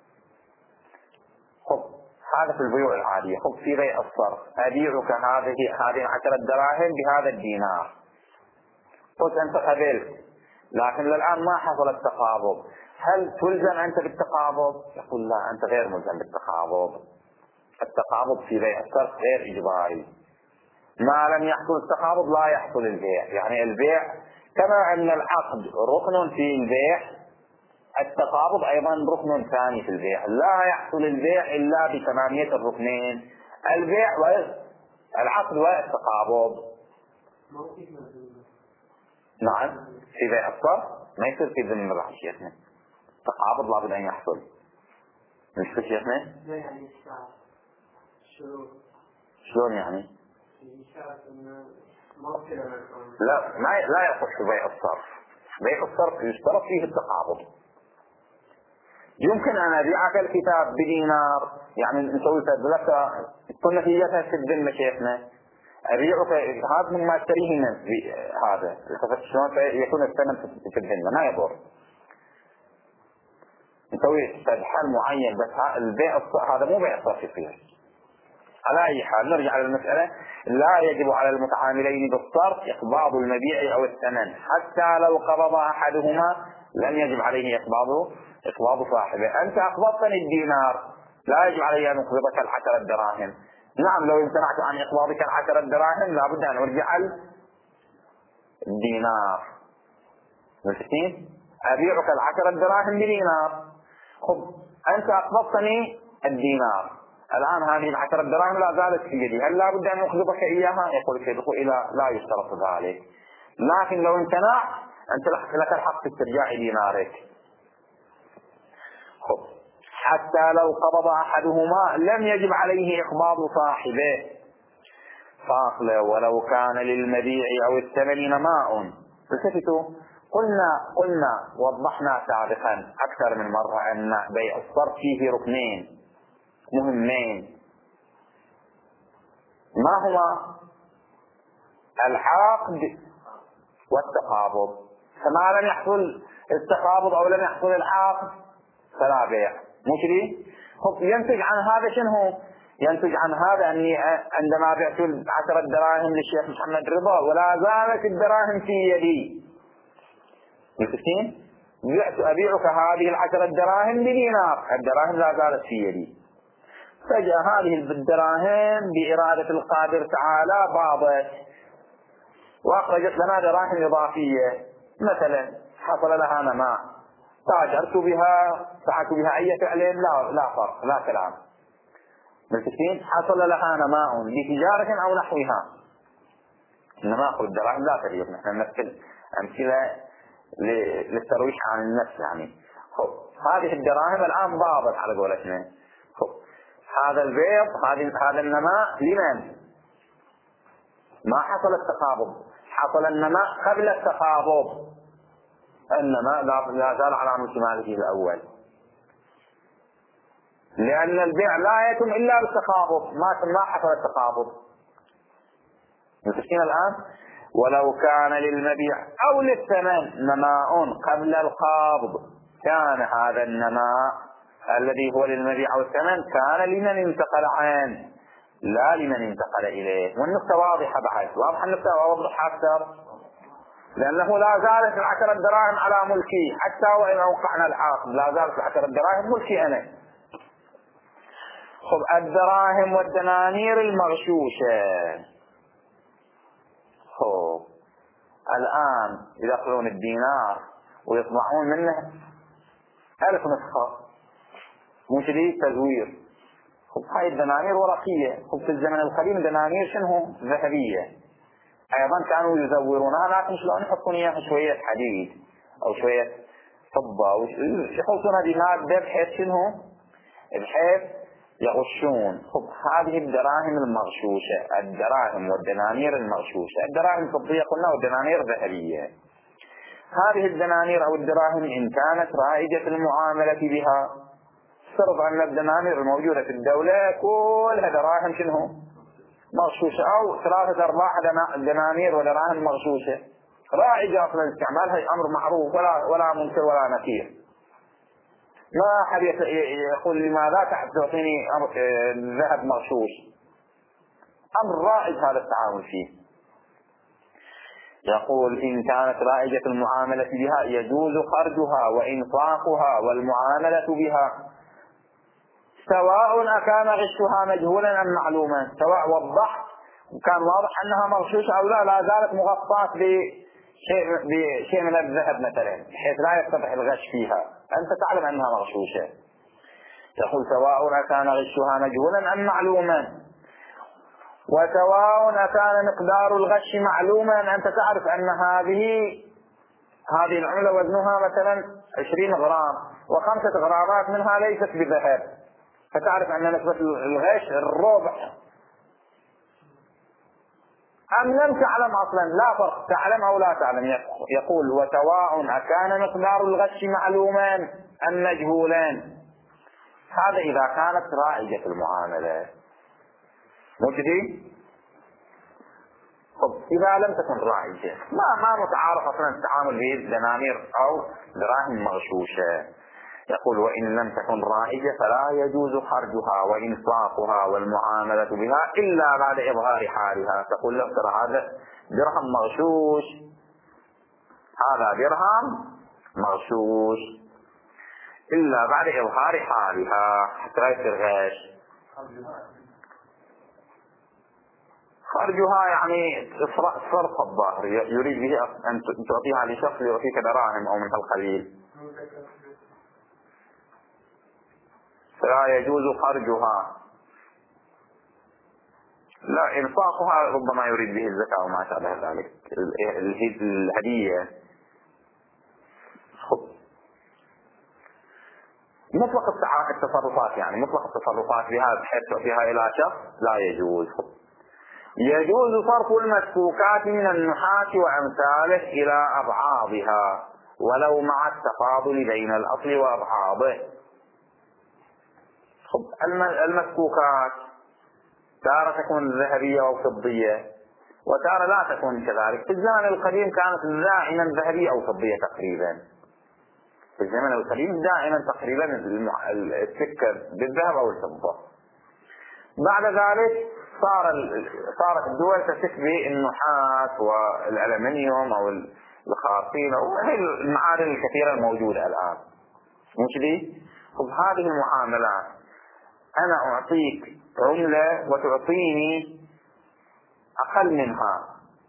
خب هذا في البيوع العادية. خب في بيع الصرف أبيعك هذه هذه عشرة دراهم بهذا الدينار قلت أنت قبلت لكن الآن ما حصل التقابض، هل تلزم أنت بالتقابض؟ يقول لا أنت غير ملزم بالتقابض، التقابض في بيع الصرف غير إجباري، ما لم يحصل التقابض لا يحصل البيع. يعني البيع كما أن العقد ركن في البيع التقابض أيضا ركن ثاني في البيع، لا يحصل البيع إلا بثمانية الركنين البيع والعقد والتقابض. نعم في بيع الصرف ما يصير في ذمة الرهن شيخنا، تقابض لابد أن يحصل. مش في شيخنا؟ شلون يعني؟ لا ما لا يصح بيع الصرف. بيع الصرف يشترط فيه التقابض. يمكن أن أبيعك الكتاب بدينار، يعني نسوي ثلاثة كنا في في الذمة شيخنا، أبيعك هذا من ما اشتريه من هذا شلون يكون الثمن في الذمة ما يضر. نسوي حل معين بس البيع هذا مو بيع صرف يصير. على أي حال نرجع للمسألة، لا يجب على المتعاملين بالصرف إقباض المبيع أو الثمن حتى لو قبض أحدهما لم يجب عليه إقباضه إقباض صاحبه. أنت أقبضتني الدينار لا يجب علي أن أقبضك العشرة الدراهم. نعم لو امتنعت عن إقباضك العشرة الدراهم لابد أن أرجع الدينار. مفهوم؟ أبيعك العشرة الدراهم بدينار، خب أنت أقبضتني الدينار، الآن هذه العشرة دراهم لا زالت في يدي، هل لا بد أن أخذبك إياها؟ يقول كيف إلى لا يشترط ذلك، لكن لو امتنعت أنت لك الحق في استرجاع دينارك. خب حتى لو قبض أحدهما لم يجب عليه إقباض صاحبه. فاصلة ولو كان للمبيع أو الثمن نماء. التفتوا قلنا قلنا وضحنا سابقا أكثر من مرة أن بيع الصرف فيه ركنين مهمين، ما هما؟ العقد والتقابض. فما لم يحصل التقابض أو لم يحصل العقد فلا بيع. مش لي؟ ينتج عن هذا شنو؟ ينتج عن هذا أني عندما بعت عشرة دراهم للشيخ محمد رضا ولا زالت الدراهم في يدي، متفقين؟ بعت أبيعك هذه العشرة دراهم بدينار، الدراهم لا زالت في يدي. فجأة هذه الدراهم بإرادة القادر تعالى باضت وأخرجت لنا دراهم إضافية، مثلا حصل لها نماء، تاجرت بها فعلت بها أي فعل لا لا فرق لا كلام، متفقين؟ حصل لها نماء بتجارة أو نحوها. النماء في الدراهم لا تريد، نحن نمثل أمثلة للترويح عن النفس يعني. خب هذه الدراهم الآن باضت على قولتنا. خب هذا البيض هذه هذا النماء لمن؟ ما حصل التقابض، حصل النماء قبل التقابض، النماء لا زال على مشماله الأول، لأن البيع لا يتم إلا بالتقابض، ما ما حصل التقابض. متفقين الآن؟ ولو كان للمبيع أو للثمن نماء قبل القابض كان هذا النماء الذي هو للمبيع أو الثمن كان لمن انتقل عنه لا لمن انتقل إليه. والنقطة واضحة بعد، واضحة النقطة واضحة أكثر، لأنه لا زالت العشرة الدراهم على ملكي حتى وإن أوقعنا العقد، لا زالت العشرة الدراهم ملكي أنا. خب الدراهم والدنانير المغشوشة، خب الآن يدخلون الدينار ويطبعون منه ألف نسخة، مش لي تزوير. خب هاي الدنانير ورقية، خب في الزمن القديم دنانير شنو؟ ذهبية، أيضا كانوا يزورونها، لكن شلون يحطون إياها شوية حديد أو شوية فضة ويحطونها بمادة بحيث شنو؟ بحيث يغشون. خب هذه الدراهم المغشوشة، الدراهم والدنانير المغشوشة، الدراهم الفضية قلنا والدنانير ذهبية. هذه الدنانير أو الدراهم إن كانت رائجة المعاملة بها، فرض أن الدنانير الموجودة في الدولة كلها دراهم شنو؟ مغشوشة، أو ثلاثة أرباع دنانير ودراهم مغشوشة رائجة أصلا استعمالها أمر معروف ولا ولا منكر ولا نكير. ما أحد يقول لماذا تعطيني ذهب مغشوش، أمر رائج هذا التعامل فيه. يقول إن كانت رائجة المعاملة بها يجوز خرجها وإنفاقها والمعاملة بها سواء أكان غشها مجهولا أم معلوما، سواء وضح وكان واضح أنها مغشوشة أو لا، لا زالت مغطاة بشيء بشيء من الذهب مثلا بحيث لا يتضح الغش فيها، أنت تعلم أنها مغشوشة. يقول سواء أكان غشها مجهولا أم معلوما، وسواء أكان مقدار الغش معلوما. أنت تعرف أن هذه هذه العملة وزنها مثلا عشرين غرام وخمسة غرامات منها ليست بذهب، فتعرف أن نسبة الغش الربع. أم لم تعلم أصلا؟ لا فرق، تعلم أو لا تعلم. يقول وسواء أكان مقدار الغش معلوما أم مجهولا. هذا إذا كانت رائجة المعاملة. مجدي؟ طب إذا لم تكن رائجة، ما ما متعارف أصلا التعامل بدنانير أو دراهم مغشوشة. يقول وإن لم تكن رائجة فلا يجوز خرجها وإنفاقها والمعاملة بها إلا بعد إظهار حالها. تقول له ترى هذا درهم مغشوش، هذا درهم مغشوش، إلا بعد إظهار حالها حتى لا يصير غش. خرجها يعني صرف الظاهر، يريد به أن تعطيها لشخص يعطيك دراهم أو من القليل، فلا يجوز خرجها. لا، إنفاقها ربما يريد به الزكاة وما شابه ذلك، الهدية. مطلق التصرفات يعني مطلق التصرفات بها بحيث تعطيها إلى شخص لا يجوز. يجوز صرف المسكوكات من النحاس وأمثاله إلى أبعاضها ولو مع التفاضل بين الأصل وأبعاضه. المسكوكات تارة تكون ذهبية أو فضية وتارة لا تكون كذلك. في الزمن القديم كانت دائما ذهبية أو فضية تقريبا. في الزمن القديم دائما تقريبا السكر بالذهب أو الفضة. بعد ذلك صار صارت الدول تسك بالنحاس والألمنيوم أو الخارطين وهي المعادن الكثيرة الموجودة الآن. مش دي؟ هذه المعاملات أنا أعطيك عملة وتعطيني أقل منها.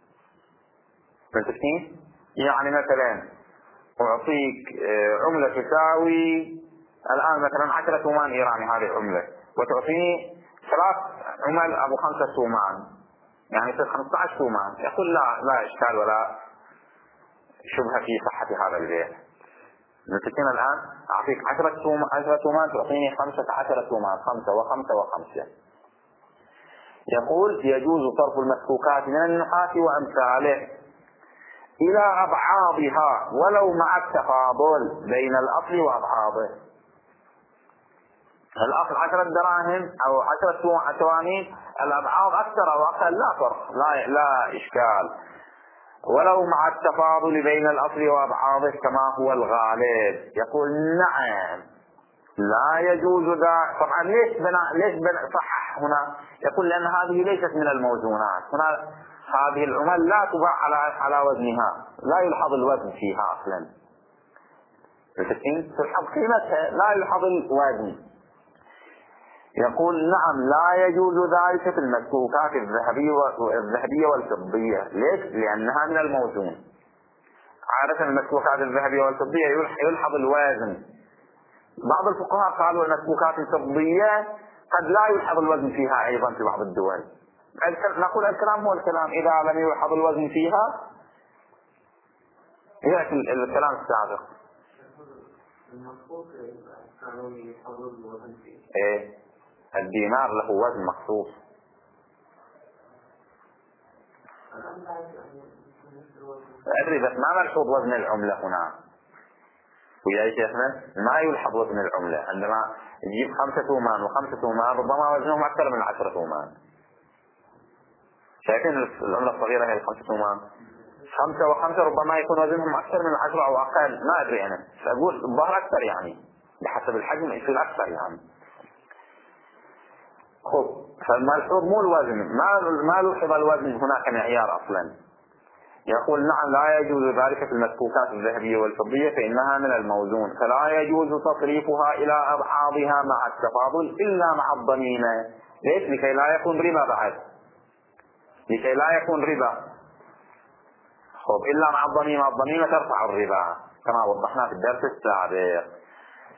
فهمتني؟ يعني مثلا أعطيك عملة تساوي الآن مثلا عشرة تومان إيراني هذه العملة، وتعطيني ثلاث عمل أبو خمسة تومان، يعني تصير خمسة عشر تومان. يقول لا لا إشكال ولا شبهة في صحة هذا البيع. نتكلم الآن أعطيك عشرة تومان عشرة تومان تعطيني خمسة عشر تومان، خمسة وخمسة وخمسة. يقول يجوز صرف المسكوكات من النحاس وأمثاله إلى أبعاضها ولو مع التفاضل بين الأصل وأبعاضه. الأصل عشرة دراهم أو عشرة توانين، الأبعاض أكثر أو أقل لا فرق، لا, لا إشكال، ولو مع التفاضل بين الأصل وأبعاضه كما هو الغالب. يقول نعم لا يجوز ذا. طبعا ليش بنا ليش بنا صح هنا؟ يقول لأن هذه ليست من الموزونات. هنا هذه العمل لا تباع على على وزنها، لا يلحظ الوزن فيها أصلا. تلحظ قيمتها لا يلحظ الوزن. يقول نعم لا يجوز ذلك في المسكوكات الذهبية والفضية. ليش؟ لأنها من الموزون. عادة المسكوكات الذهبية والفضية يلحظ الوزن. بعض الفقهاء قالوا المسكوكات الفضية قد لا يلحظ الوزن فيها أيضا في بعض الدول. نقول الكلام هو الكلام، إذا لم يلحظ الوزن فيها يأتي الكلام السابق. إيه؟ الدينار له وزن مخصوص. أدري بس ما ملحوظ وزن العملة هنا. ويا شيخنا ما يلحظ وزن العملة. عندما يجيب خمسة تومان وخمسة تومان ربما وزنهم أكثر من عشرة تومان. شايفين العملة الصغيرة هي الخمسة تومان، خمسة وخمسة ربما يكون وزنهم أكثر من عشرة أو أقل، ما أدري أنا. أقول الظهر أكثر يعني بحسب الحجم يصير أكثر يعني. خب فالملحوظ مو الوزن، ما ما لوحظ الوزن هناك معيار أصلا. يقول نعم لا يجوز ذلك في المسكوكات الذهبية والفضية فإنها من الموزون، فلا يجوز تصريفها إلى أبعاضها مع التفاضل إلا مع الضمينة. ليش؟ لكي لا يكون ربا بعد، لكي لا يكون ربا. خب إلا مع الضمينة، الضمينة ترفع الربا كما وضحنا في الدرس السابق.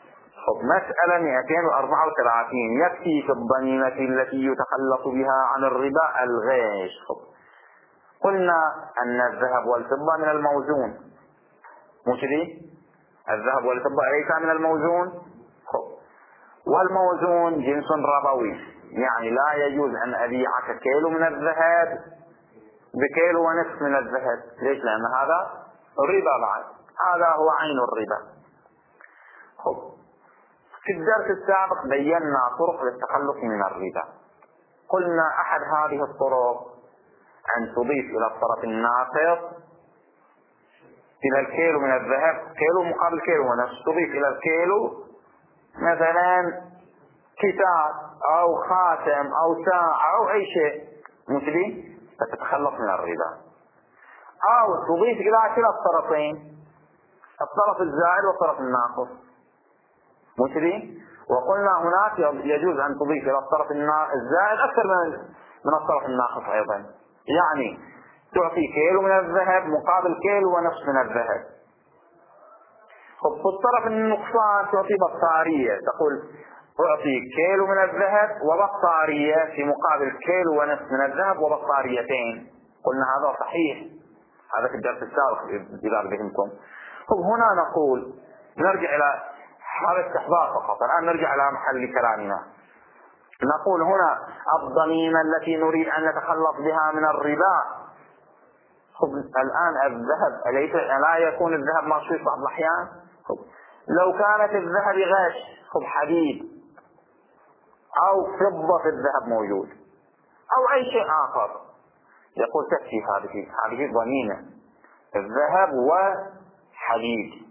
خب مسألة مئتين وأربعة وثلاثين. يكفي في الضميمة التي يتخلص بها عن الربا الغش. خب قلنا أن الذهب والفضة من الموزون، مو كذي؟ الذهب والفضة ليس من الموزون. خب والموزون جنس ربوي، يعني لا يجوز أن أبيعك كيلو من الذهب بكيلو ونصف من الذهب. ليش؟ لأن هذا ربا بعد، هذا هو عين الربا. خب في الدرس السابق بينا طرق للتخلص من الربا. قلنا أحد هذه الطرق أن تضيف إلى الطرف الناقص إلى الكيلو من الذهب كيلو مقابل كيلو ونصف، تضيف إلى الكيلو مثلا كتاب أو خاتم أو ساعة أو أي شيء مثلي، فتتخلص من الربا. أو تضيف إلى كلا الطرفين، الطرف الزائد والطرف الناقص مثلي. وقلنا هناك يجوز أن تضيف إلى الطرف الزائد أكثر من الطرف الناقص أيضا، يعني تعطي كيلو من الذهب مقابل كيلو ونصف من الذهب. خب في الطرف النقصان تعطي بطارية، تقول أعطي كيلو من الذهب وبطارية في مقابل كيلو ونصف من الذهب وبطاريتين. قلنا هذا صحيح، هذا في الدرس السابق إذا بهمكم. خب هنا نقول نرجع إلى هذا استحضار فقط، الآن نرجع إلى محل كلامنا. نقول هنا الضميمة التي نريد أن نتخلص بها من الربا. خب الآن الذهب أليس لا يكون الذهب مغشوش بعض الأحيان؟ خب لو كانت الذهب غش، خب حديد أو فضة في الذهب موجود أو أي شيء آخر، يقول تكفي هذه هذه ضميمة الذهب وحديد.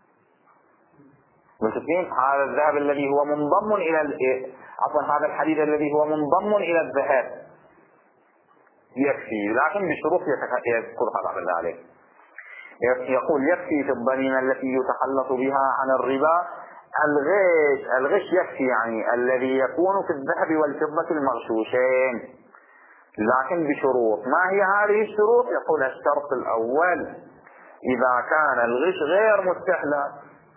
متفقين؟ هذا الذهب الذي هو منضم إلى عفوا هذا الحديد الذي هو منضم إلى الذهب يكفي، لكن بشروط يذكرها بعد ذلك. يقول يكفي في الضميمة التي يتخلص بها عن الربا الغش. الغش يكفي يعني الذي يكون في الذهب والفضة المغشوشين، لكن بشروط. ما هي هذه الشروط؟ يقول الشرط الأول إذا كان الغش غير مستهلك،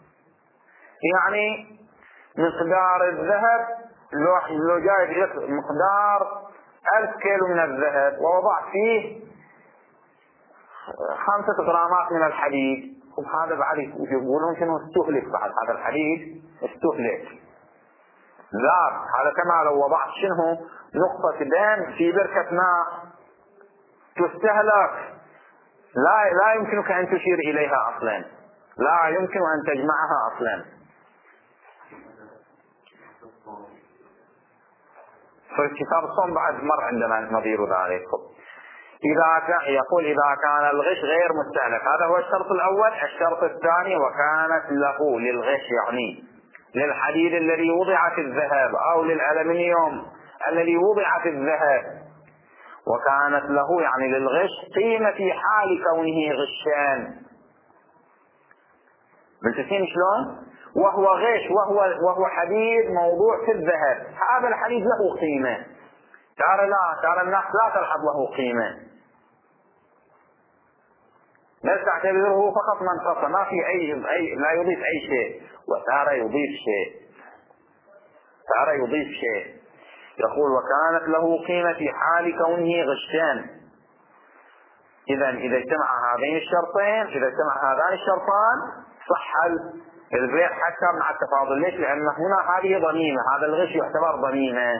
يعني مقدار الذهب لو جاي مقدار ألف كيلو من الذهب ووضع فيه خمسة غرامات من الحديد، وهذا بعد يقولون شنو استهلك، بعد هذا الحديد استهلك ذاب. هذا كما لو وضعت شنو نقطة دم في بركة ماء تستهلك، لا لا يمكنك أن تشير إليها أصلا، لا يمكن أن تجمعها أصلا. في كتاب الصوم بعد مر عندنا نظير ذلك. إذا كان يقول إذا كان الغش غير مستهلك، هذا هو الشرط الأول. الشرط الثاني وكانت له للغش يعني للحديد الذي وضع في الذهب أو للألمنيوم الذي وضع في الذهب، وكانت له يعني للغش قيمة في حال كونه غشان. بلتسين شلون؟ وهو غش وهو وهو حديد موضوع في الذهب، هذا الحديد له قيمة. ترى لا ترى الناس لا تلحظ له قيمة، لا تعتبره فقط منقصة، ما في أي أي لا يضيف أي شيء، وترى يضيف شيء، ترى يضيف شيء. يقول وكانت له قيمة في حال كونه غشان. إذا إذا اجتمع هذين الشرطين، إذا اجتمع هذان الشرطان صح البيع حتى مع التفاضل. ليش؟ لأن هنا هذه ضميمة، هذا الغش يعتبر ضميمة.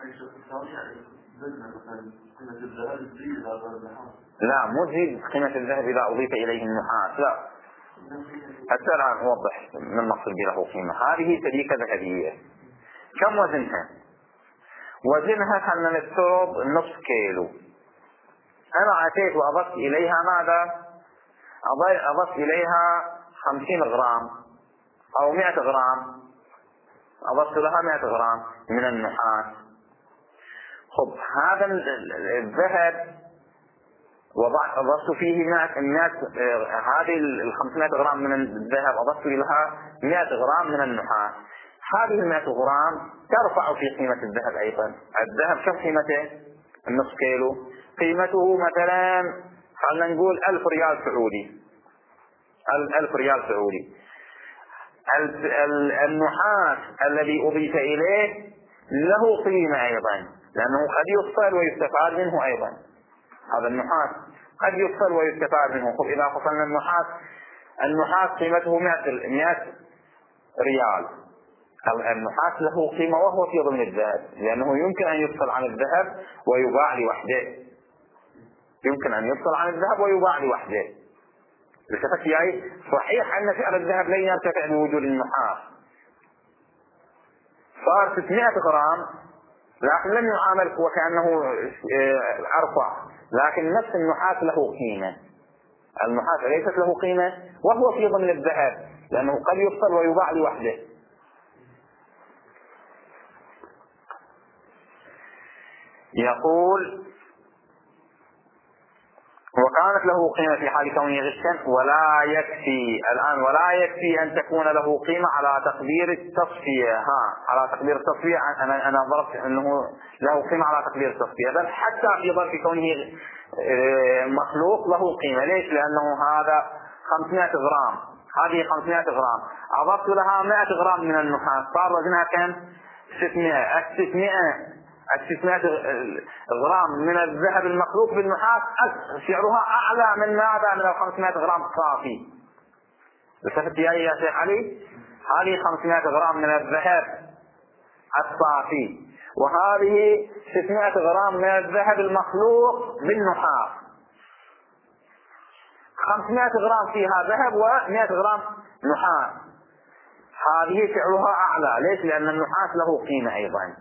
لا مو تزيد قيمة الذهب إذا أضيف إليه النحاس، لا. حتى الآن أوضح من نقصد له قيمة. هذه سبيكة ذهبية. كم وزنها؟ وزنها كان نفترض نصف كيلو. أنا أتيت وأضفت إليها ماذا؟ أضفت إليها خمسين غرام أو مئة غرام، أضفت لها مئة غرام من النحاس. خب هذا الذهب وضعت أضفت فيه مئة مئة هذه الخمسمائة غرام من الذهب أضفت لها مئة غرام من النحاس. هذه المئة غرام ترفع في قيمة الذهب أيضا. الذهب كم قيمته؟ النصف كيلو قيمته مثلا خلنا نقول ألف ريال سعودي، ألف ريال سعودي. النحاس الذي أضيف إليه له قيمة أيضا، لأنه قد يفصل ويستفاد منه أيضا. هذا النحاس قد يفصل ويستفاد منه. خب إذا فصلنا النحاس، النحاس قيمته مئة ريال، النحاس له قيمة وهو في ضمن الذهب، لأنه يمكن أن يفصل عن الذهب ويباع لوحده، يمكن أن يفصل عن الذهب ويباع لوحده. التفت يعني صحيح أن سعر الذهب لن يرتفع بوجود النحاس، صار ستمائة غرام، لكن لم يعامل وكأنه أرفع، لكن نفس النحاس له قيمة. النحاس ليست له قيمة وهو في ضمن الذهب، لأنه قد يفصل ويباع لوحده. يقول وكانت له قيمة في حال كونه غشا، ولا يكفي الآن ولا يكفي أن تكون له قيمة على تقدير التصفية. ها على تقدير التصفية أنا أنا ضربت أنه له قيمة على تقدير التصفية، بل حتى في ظرف كونه مخلوق له قيمة. ليش؟ لأنه هذا خمسمائة غرام، هذه خمسمائة غرام، أضفت لها مائة غرام من النحاس، صار وزنها كم؟ ستمائة. الستمائة الستمائة غرام من الذهب المخلوق بالنحاس سعرها أعلى من ماذا؟ من الخمسمائة غرام صافي. التفت يا شيخ علي، هذه خمسمائة غرام من الذهب الصافي، وهذه ستمائة غرام من الذهب المخلوق بالنحاس. خمسمائة غرام فيها ذهب ومائة غرام نحاس، هذه سعرها أعلى. ليش؟ لأن النحاس له قيمة أيضا.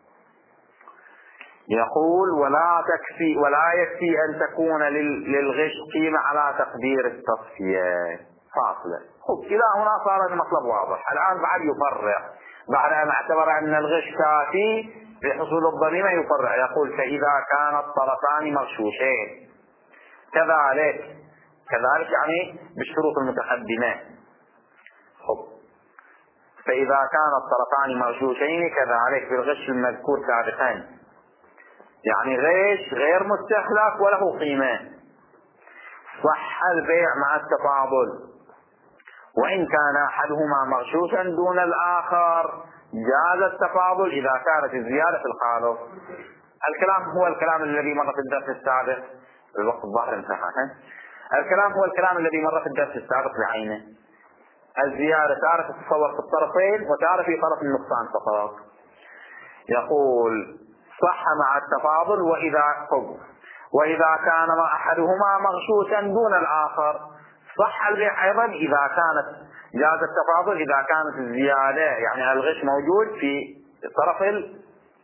يقول ولا تكفي ولا يكفي أن تكون للغش قيمة على تقدير التصفية. فاصلة. خب إلى هنا صار المطلب واضح. الآن بعد يفرع، بعد أن اعتبر أن الغش كافي لحصول الضريبة يفرع. يقول فإذا كان الطرفان مغشوشين كذلك، كذلك يعني بالشروط المتقدمة. خب فإذا كان الطرفان مغشوشين كذلك بالغش المذكور سابقا، يعني غش غير مستخلف وله قيمة، صح البيع مع التفاضل، وإن كان أحدهما مغشوشا دون الآخر جاز التفاضل إذا كانت الزيادة في الخالص. الكلام هو الكلام الذي مر في الدرس السابق، الوقت الظاهر انتهى. الكلام هو الكلام الذي مر في الدرس السابق بعينه. الزيادة تعرف تتصور في الطرفين وتعرف في طرف النقصان فقط. يقول صح مع التفاضل وإذا قبل، وإذا كان ما أحدهما مغشوشا دون الآخر صح البيع أيضا إذا كانت جاز التفاضل إذا كانت الزيادة يعني الغش موجود في طرف ال...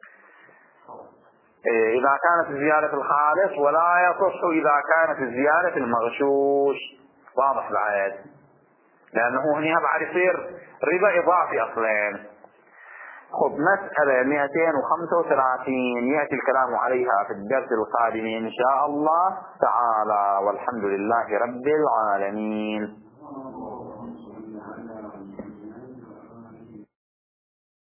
إذا كانت الزيادة في الخالص، ولا يصح إذا كانت الزيادة في المغشوش. واضح بعد؟ لأنه هنا بعد يصير ربا إضافي أصلا. خب مسألة مئتين وخمسة وثلاثين يأتي الكلام عليها في الدرس القادم إن شاء الله تعالى، والحمد لله رب العالمين.